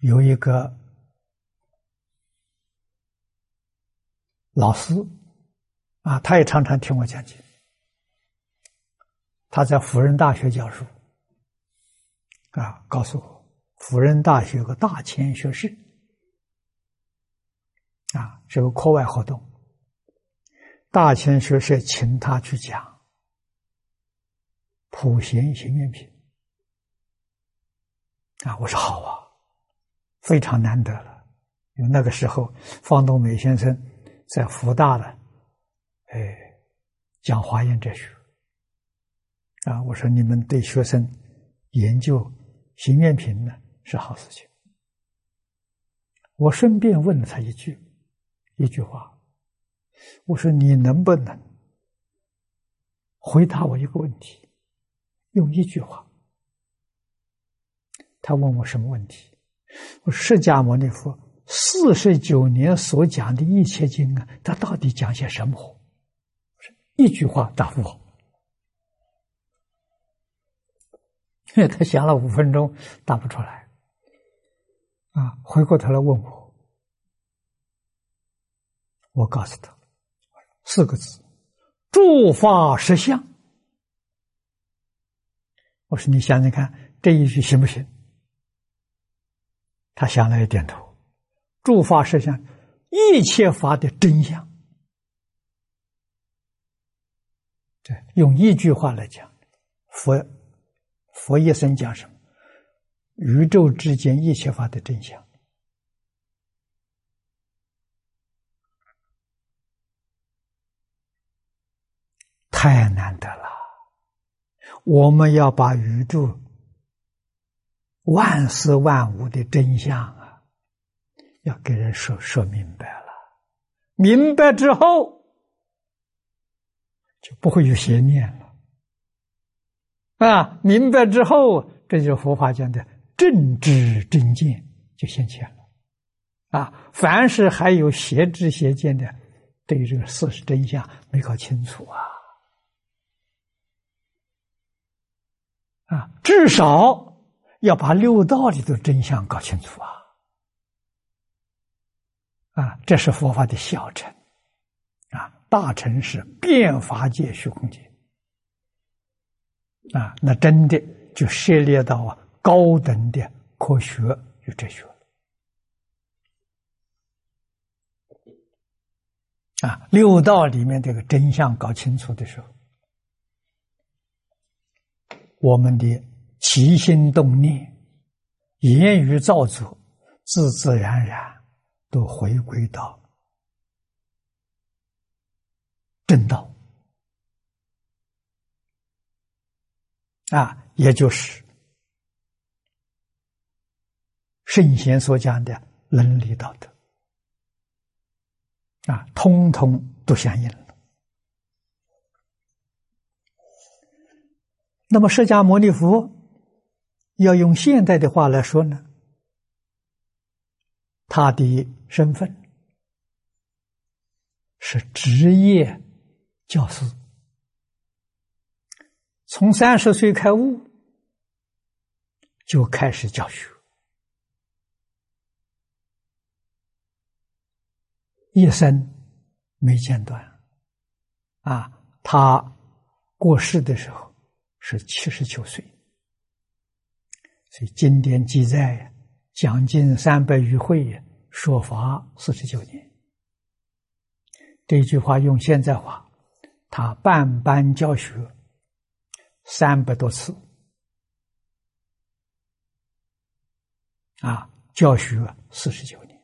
有一个老师啊，他也常常听我讲经。他在辅仁大学教书啊，告诉我，辅仁大学有个大千学士啊，是个课外活动。大千学士请他去讲普贤行愿品啊，我说好啊，非常难得了。因为那个时候方东美先生在福大的讲华严哲学啊，我说你们对学生研究行愿品呢是好事情。我顺便问了他一句话，我说你能不能回答我一个问题，用一句话。他问我什么问题？我说释迦牟尼佛49年所讲的一切经啊，他到底讲些什么？一句话答复我。他想了5分钟答不出来啊，回过头来问我，我告诉他4个字：诸法实相。我说你想想看，这一句行不行？他想了也点头。诸法实相，一切法的真相。对，用一句话来讲，佛一生讲什么？宇宙之间一切法的真相。太难得了，我们要把宇宙万事万物的真相啊，要给人说明白了。明白之后，就不会有邪念了。啊，明白之后，这就是佛法讲的正知正见就现前了。啊，凡是还有邪知邪见的，对于这个事实真相没搞清楚啊。啊，至少要把六道里的真相搞清楚啊！啊，这是佛法的小乘，啊，大乘是遍法界虚空界，啊，那真的就涉猎到高等的科学与哲学了。啊，六道里面这个真相搞清楚的时候，我们的起心动念、言语造作，自自然然都回归到正道，啊，也就是圣贤所讲的伦理道德，啊，通通都相应了。那么释迦牟尼佛要用现代的话来说呢，他的身份是职业教师，从30岁开悟就开始教学，一生没间断。啊，他过世的时候是79岁，所以经典记载讲经300余会，说法49年。这句话用现在话，他办班教学300多次，啊，教学49年。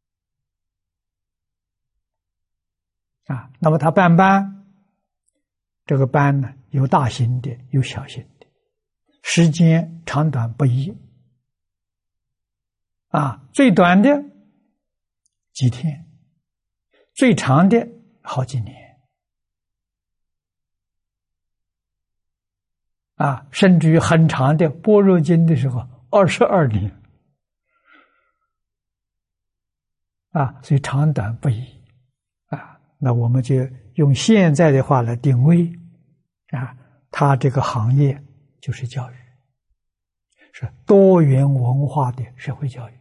啊，那么他办班，这个班呢，有大型的，有小型的，时间长短不一。啊，最短的几天，最长的好几年。啊，甚至于很长的般若经的时候，22年。啊，所以长短不一。啊，那我们就用现在的话来定位。啊，他这个行业就是教育，是多元文化的社会教育。